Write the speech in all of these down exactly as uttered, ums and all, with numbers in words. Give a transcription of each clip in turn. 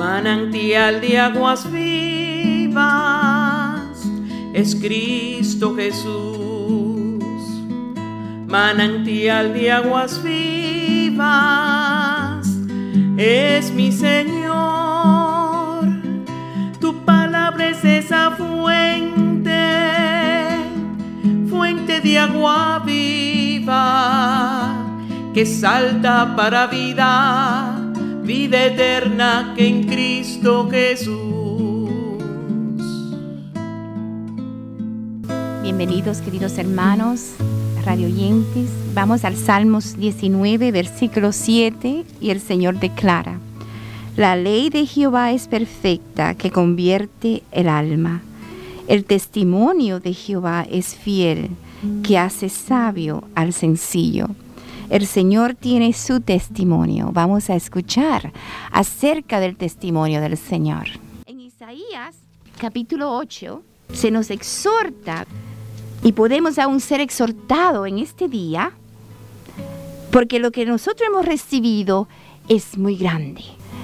Manantial de aguas vivas es Cristo Jesús. Manantial de aguas vivas es mi Señor. Tu palabra es esa fuente, fuente de agua viva que salta para vida, vida eterna que en Cristo Jesús. Bienvenidos, queridos hermanos, radio oyentes. Vamos al Salmos diecinueve, versículo siete, y el Señor declara: la ley de Jehová es perfecta, que convierte el alma. El testimonio de Jehová es fiel, que hace sabio al sencillo. El Señor tiene su testimonio. Vamos a escuchar acerca del testimonio del Señor. En Isaías, capítulo ocho, se nos exhorta, y podemos aún ser exhortados en este día, porque lo que nosotros hemos recibido es muy grande.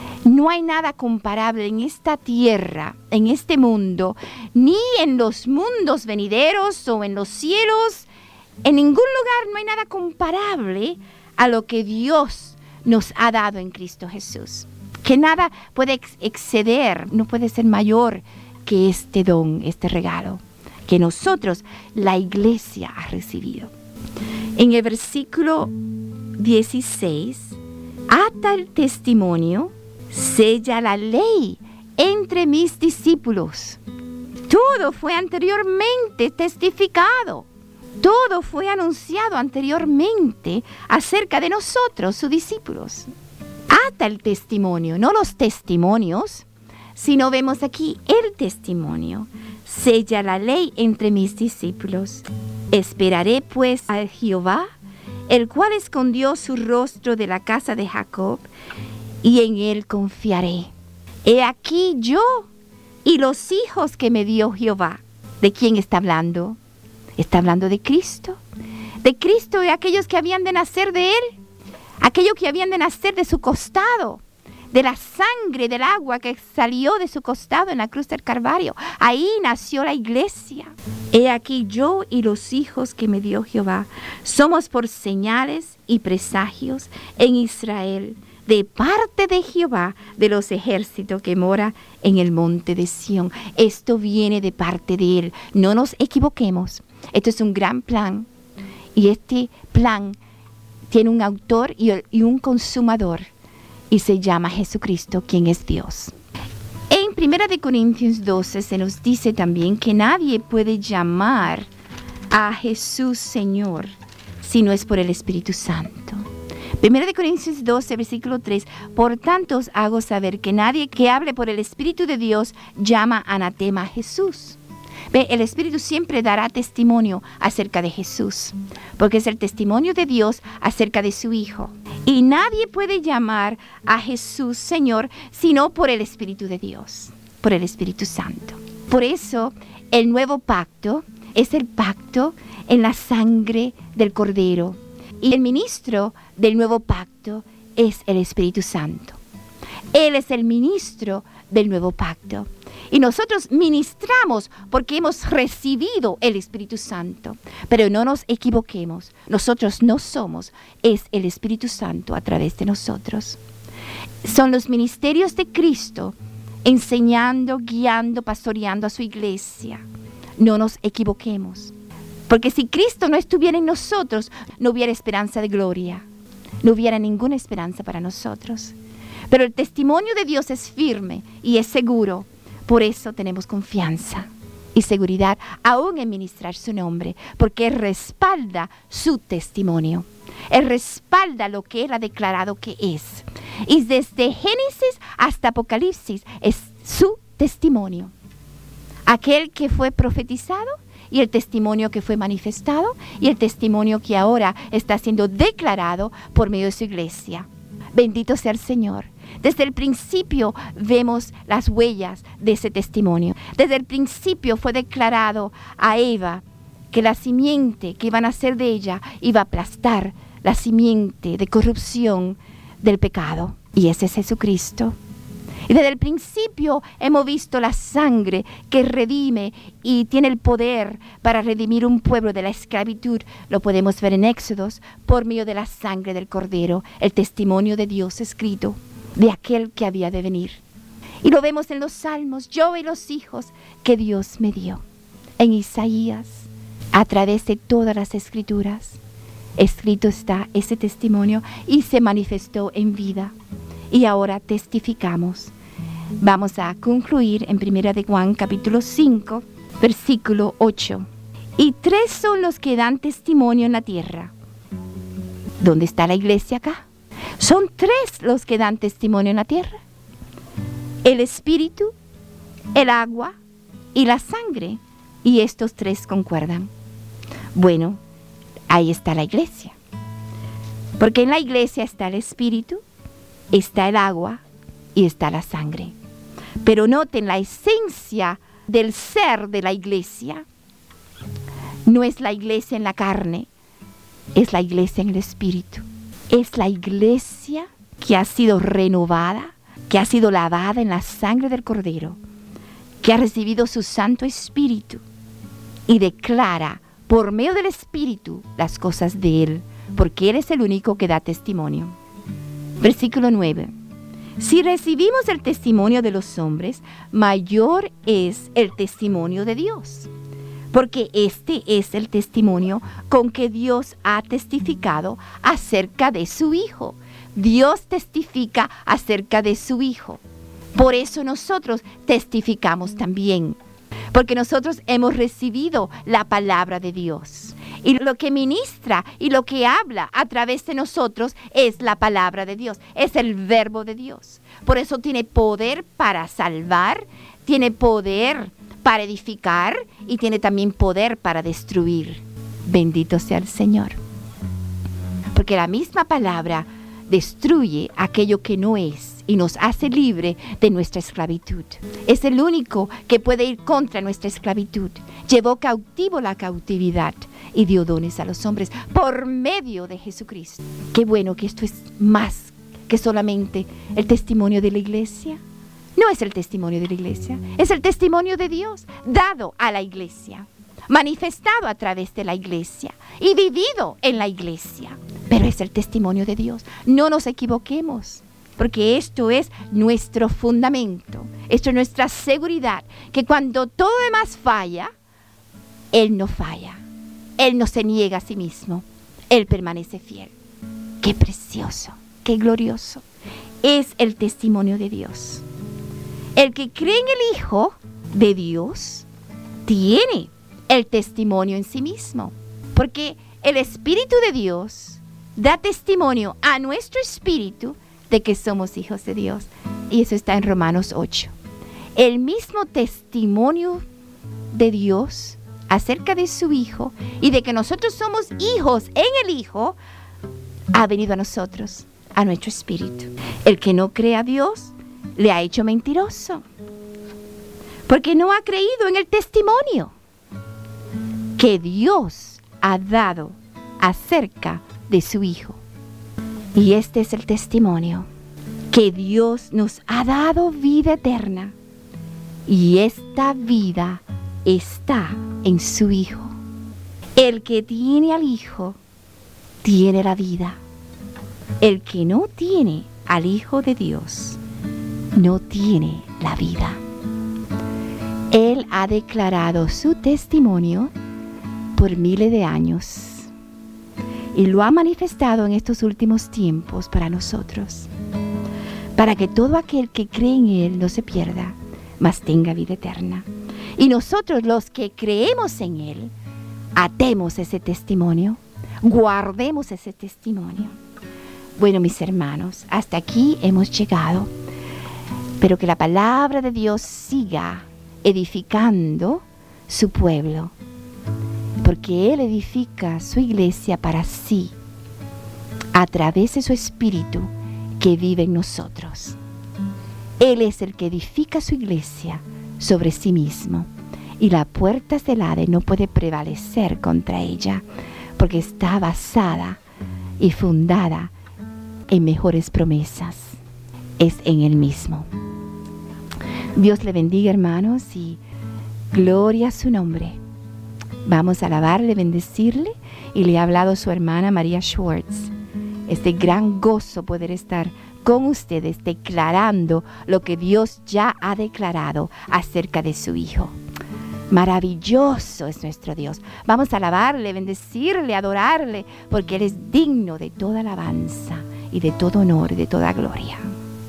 No hay nada comparable en esta tierra, en este mundo, ni en los mundos venideros o en los cielos. En ningún lugar no hay nada comparable a lo que Dios nos ha dado en Cristo Jesús. Que nada puede ex- exceder, no puede ser mayor que este don, este regalo que nosotros, la iglesia, ha recibido. En el versículo dieciséis, ata el testimonio, sella la ley entre mis discípulos. Todo fue anteriormente testificado. Todo fue anunciado anteriormente acerca de nosotros, sus discípulos. Ata el testimonio, no los testimonios, sino vemos aquí el testimonio. Sella la ley entre mis discípulos. Esperaré pues a Jehová, el cual escondió su rostro de la casa de Jacob, y en él confiaré. He aquí yo y los hijos que me dio Jehová. ¿De quién está hablando? Está hablando de Cristo. De Cristo y aquellos que habían de nacer de Él. Aquellos que habían de nacer de su costado. De la sangre, del agua que salió de su costado en la cruz del Calvario. Ahí nació la iglesia. He aquí yo y los hijos que me dio Jehová. Somos por señales y presagios en Israel, de parte de Jehová de los ejércitos que mora en el monte de Sión. Esto viene de parte de Él. No nos equivoquemos. Esto es un gran plan. Y este plan tiene un autor y, y un consumador. Y se llama Jesucristo, quien es Dios. En primera de Corintios doce se nos dice también que nadie puede llamar a Jesús Señor si no es por el Espíritu Santo. Primera de Corintios doce, versículo tres. Por tanto os hago saber que nadie que hable por el Espíritu de Dios llama anatema a Jesús. Ve, el Espíritu siempre dará testimonio acerca de Jesús, porque es el testimonio de Dios acerca de su Hijo. Y nadie puede llamar a Jesús Señor sino por el Espíritu de Dios, por el Espíritu Santo. Por eso el nuevo pacto es el pacto en la sangre del Cordero. Y el ministro del nuevo pacto es el Espíritu Santo. Él es el ministro del nuevo pacto. Y nosotros ministramos porque hemos recibido el Espíritu Santo. Pero no nos equivoquemos. Nosotros no somos. Es el Espíritu Santo a través de nosotros. Son los ministerios de Cristo enseñando, guiando, pastoreando a su iglesia. No nos equivoquemos. Porque si Cristo no estuviera en nosotros, no hubiera esperanza de gloria. No hubiera ninguna esperanza para nosotros. Pero el testimonio de Dios es firme y es seguro. Por eso tenemos confianza y seguridad aún en ministrar su nombre, porque Él respalda su testimonio. Él respalda lo que Él ha declarado que es. Y desde Génesis hasta Apocalipsis es su testimonio. Aquel que fue profetizado y el testimonio que fue manifestado y el testimonio que ahora está siendo declarado por medio de su iglesia. Bendito sea el Señor. Desde el principio vemos las huellas de ese testimonio. Desde el principio fue declarado a Eva que la simiente que iba a nacer de ella iba a aplastar la simiente de corrupción del pecado. Y ese es Jesucristo. Y desde el principio hemos visto la sangre que redime y tiene el poder para redimir un pueblo de la esclavitud. Lo podemos ver en Éxodos por medio de la sangre del Cordero, el testimonio de Dios escrito de aquel que había de venir. Y lo vemos en los Salmos, yo y los hijos que Dios me dio. En Isaías, a través de todas las Escrituras, escrito está ese testimonio y se manifestó en vida. Y ahora testificamos. Vamos a concluir en Primera de Juan, capítulo cinco, versículo ocho. Y tres son los que dan testimonio en la tierra. ¿Dónde está la iglesia acá? Son tres los que dan testimonio en la tierra: el espíritu, el agua y la sangre. Y estos tres concuerdan. Bueno, ahí está la iglesia. Porque en la iglesia está el espíritu, está el agua y está la sangre. Pero noten la esencia del ser de la iglesia. No es la iglesia en la carne, es la iglesia en el espíritu. Es la iglesia que ha sido renovada, que ha sido lavada en la sangre del Cordero, que ha recibido su Santo Espíritu y declara por medio del Espíritu las cosas de Él, porque Él es el único que da testimonio. Versículo nueve. Si recibimos el testimonio de los hombres, mayor es el testimonio de Dios, porque este es el testimonio con que Dios ha testificado acerca de su Hijo. Dios testifica acerca de su Hijo. Por eso nosotros testificamos también, porque nosotros hemos recibido la palabra de Dios. Y lo que ministra y lo que habla a través de nosotros es la palabra de Dios, es el verbo de Dios. Por eso tiene poder para salvar, tiene poder para edificar y tiene también poder para destruir. Bendito sea el Señor. Porque la misma palabra destruye aquello que no es y nos hace libre de nuestra esclavitud. Es el único que puede ir contra nuestra esclavitud. Llevó cautivo la cautividad y dio dones a los hombres por medio de Jesucristo. Qué bueno que esto es más que solamente el testimonio de la iglesia. No es el testimonio de la iglesia, es el testimonio de Dios dado a la iglesia, manifestado a través de la iglesia y vivido en la iglesia. Pero es el testimonio de Dios. No nos equivoquemos, porque esto es nuestro fundamento, esto es nuestra seguridad, que cuando todo demás falla, Él no falla. Él no se niega a sí mismo, Él permanece fiel. Qué precioso, qué glorioso es el testimonio de Dios. El que cree en el Hijo de Dios tiene el testimonio en sí mismo, porque el Espíritu de Dios da testimonio a nuestro espíritu de que somos hijos de Dios. Y eso está en Romanos ocho. El mismo testimonio de Dios acerca de su Hijo y de que nosotros somos hijos en el Hijo ha venido a nosotros, a nuestro espíritu. El que no cree a Dios le ha hecho mentiroso, porque no ha creído en el testimonio que Dios ha dado acerca de su Hijo. Y este es el testimonio, que Dios nos ha dado vida eterna, y esta vida está en su Hijo. El que tiene al Hijo tiene la vida. El que no tiene al Hijo de Dios no tiene la vida. Él ha declarado su testimonio por miles de años y lo ha manifestado en estos últimos tiempos para nosotros, para que todo aquel que cree en Él no se pierda, mas tenga vida eterna. Y nosotros, los que creemos en Él, atemos ese testimonio, guardemos ese testimonio. Bueno, mis hermanos, hasta aquí hemos llegado, pero que la palabra de Dios siga edificando su pueblo, porque Él edifica su iglesia para sí, a través de su Espíritu que vive en nosotros. Él es el que edifica su iglesia sobre sí mismo, y la puerta del Hades no puede prevalecer contra ella, porque está basada y fundada en mejores promesas. Es en Él mismo. Dios le bendiga, hermanos, y gloria a su nombre. Vamos a alabarle, bendecirle, y le ha hablado su hermana María Schwartz. Este gran gozo poder estar con ustedes declarando lo que Dios ya ha declarado acerca de su Hijo. Maravilloso es nuestro Dios. Vamos a alabarle, bendecirle, adorarle, porque Él es digno de toda alabanza y de todo honor y de toda gloria.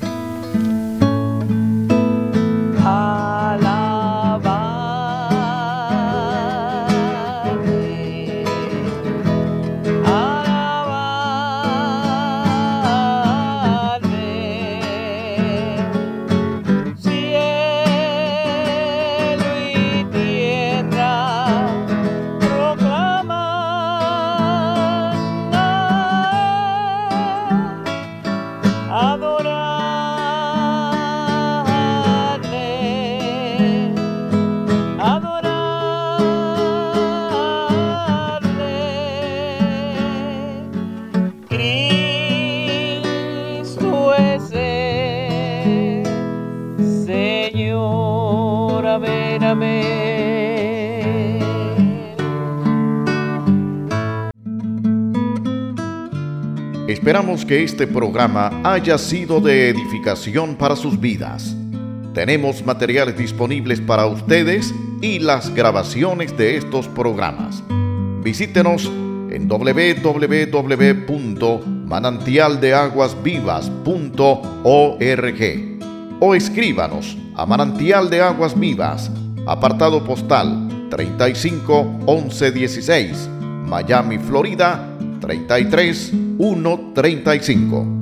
Esperamos que este programa haya sido de edificación para sus vidas. Tenemos materiales disponibles para ustedes y las grabaciones de estos programas. Visítenos en doble u doble u doble u punto manantial de aguas vivas punto org o escríbanos a Manantial de Aguas Vivas, apartado postal treinta y cinco once dieciséis, Miami, Florida treinta y tres mil ciento treinta y cinco.